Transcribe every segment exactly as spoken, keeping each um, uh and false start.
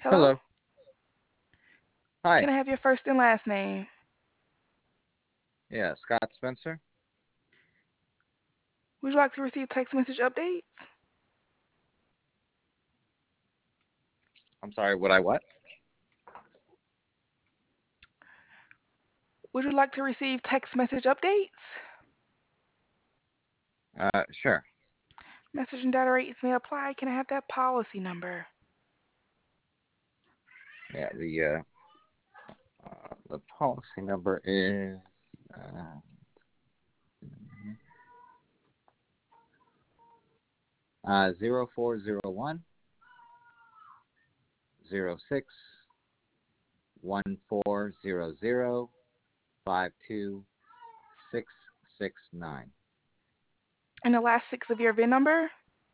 Hello? Hello. Hi. Can I have your first and last name? Yeah, Scott Spencer. Would you like to receive text message updates? I'm sorry, would I what? Would you like to receive text message updates? Uh, sure. Message and data rates may apply. Can I have that policy number? Yeah, the uh, uh the policy number is uh, uh zero four zero one zero six one four zero zero five two six six nine. And the last six of your V I N number?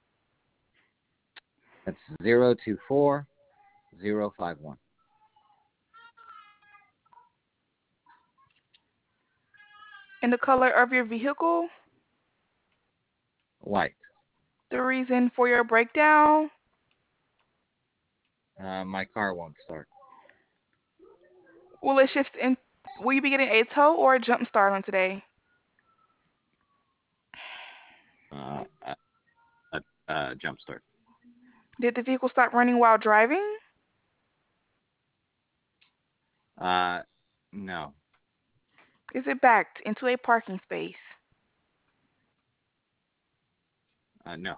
That's zero two four zero five one. And the color of your vehicle? White. The reason for your breakdown? Uh, my car won't start. Will it shift in? Will you be getting a tow or a jump start on today? Uh, uh, uh, uh jump start. Did the vehicle stop running while driving? Uh, no. Is it backed into a parking space? Uh, no.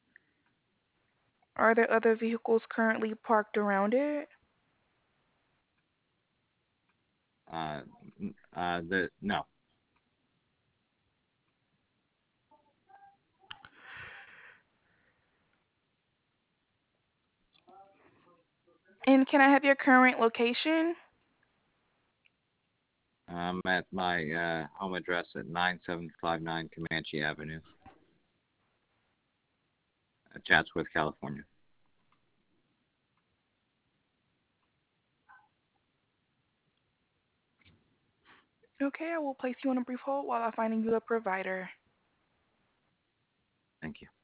Are there other vehicles currently parked around it? Uh, uh, the no. And can I have your current location? I'm at my uh, home address at nine seven five nine Comanche Avenue, uh, Chatsworth, California. Okay, I will place you on a brief hold while I'm finding you a provider. Thank you.